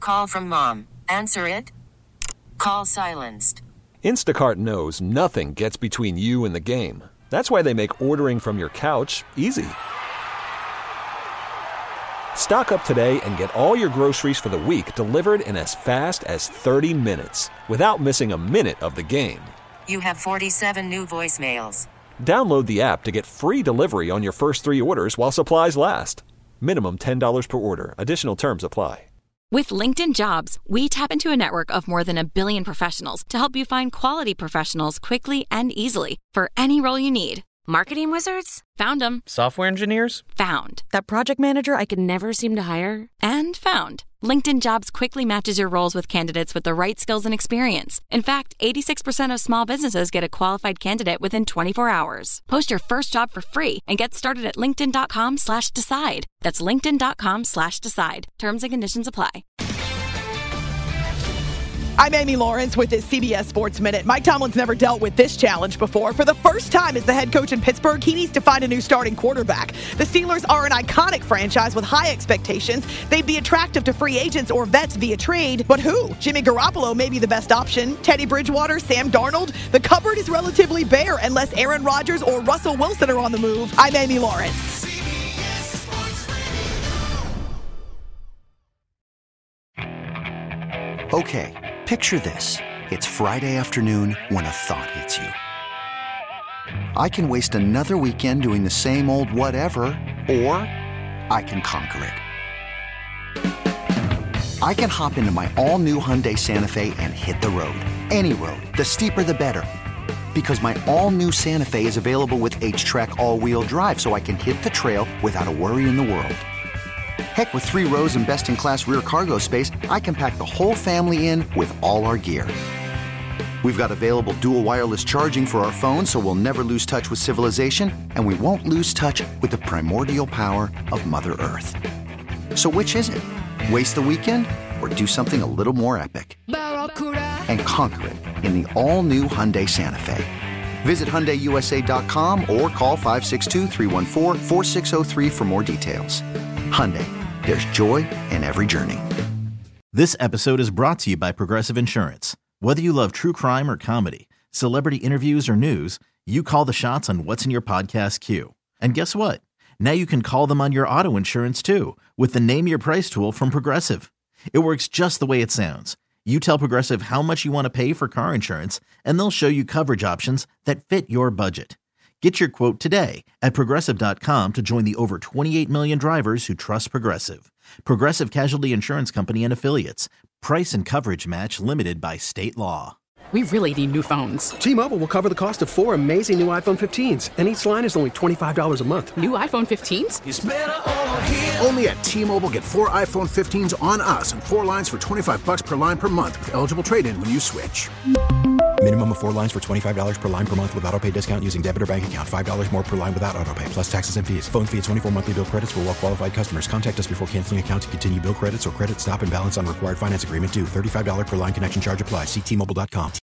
call from mom. Answer it. Call silenced. Instacart knows nothing gets between you and the game. That's why they make ordering from your couch easy. Stock up today and get all your groceries for the week delivered in as fast as 30 minutes without missing a minute of the game. You have 47 new voicemails. Download the app to get free delivery on your first 3 orders while supplies last. Minimum $10 per order. Additional terms apply. With LinkedIn Jobs, we tap into a network of more than 1 billion professionals to help you find quality professionals quickly and easily for any role you need. Marketing wizards? Found them. Software engineers? Found. That project manager I could never seem to hire? And found. LinkedIn Jobs quickly matches your roles with candidates with the right skills and experience. In fact, 86% of small businesses get a qualified candidate within 24 hours. Post your first job for free and get started at linkedin.com/decide. That's linkedin.com/decide. Terms and conditions apply. I'm Amy Lawrence with this CBS Sports Minute. Mike Tomlin's never dealt with this challenge before. For the first time as the head coach in Pittsburgh, he needs to find a new starting quarterback. The Steelers are an iconic franchise with high expectations. They'd be attractive to free agents or vets via trade. But who? Jimmy Garoppolo may be the best option. Teddy Bridgewater, Sam Darnold. The cupboard is relatively bare unless Aaron Rodgers or Russell Wilson are on the move. I'm Amy Lawrence. Okay. Picture this. It's Friday afternoon when a thought hits you. I can waste another weekend doing the same old whatever, or I can conquer it. I can hop into my all-new Hyundai Santa Fe and hit the road. Any road. The steeper, the better. Because my all-new Santa Fe is available with H-Track all-wheel drive, so I can hit the trail without a worry in the world. Heck, with 3 rows and best-in-class rear cargo space, I can pack the whole family in with all our gear. We've got available dual wireless charging for our phones, so we'll never lose touch with civilization, and we won't lose touch with the primordial power of Mother Earth. So which is it? Waste the weekend or do something a little more epic? And conquer it in the all-new Hyundai Santa Fe. Visit HyundaiUSA.com or call 562-314-4603 for more details. Hyundai. There's joy in every journey. This episode is brought to you by Progressive Insurance. Whether you love true crime or comedy, celebrity interviews or news, you call the shots on what's in your podcast queue. And guess what? Now you can call them on your auto insurance too with the Name Your Price tool from Progressive. It works just the way it sounds. You tell Progressive how much you want to pay for car insurance, and they'll show you coverage options that fit your budget. Get your quote today at Progressive.com to join the over 28 million drivers who trust Progressive. Progressive Casualty Insurance Company and Affiliates. Price and coverage match limited by state law. We really need new phones. T-Mobile will cover the cost of 4 amazing new iPhone 15s, and each line is only $25 a month. New iPhone 15s? It's better over here. Only at T-Mobile, get 4 iPhone 15s on us and 4 lines for $25 per line per month with eligible trade-in when you switch. Minimum of 4 lines for $25 per line per month with autopay discount using debit or bank account. $5 more per line without autopay, plus taxes and fees. Phone fee at 24 monthly bill credits for well-qualified customers. Contact us before canceling account to continue bill credits or credit stop and balance on required finance agreement due. $35 per line connection charge applies. See T-Mobile.com.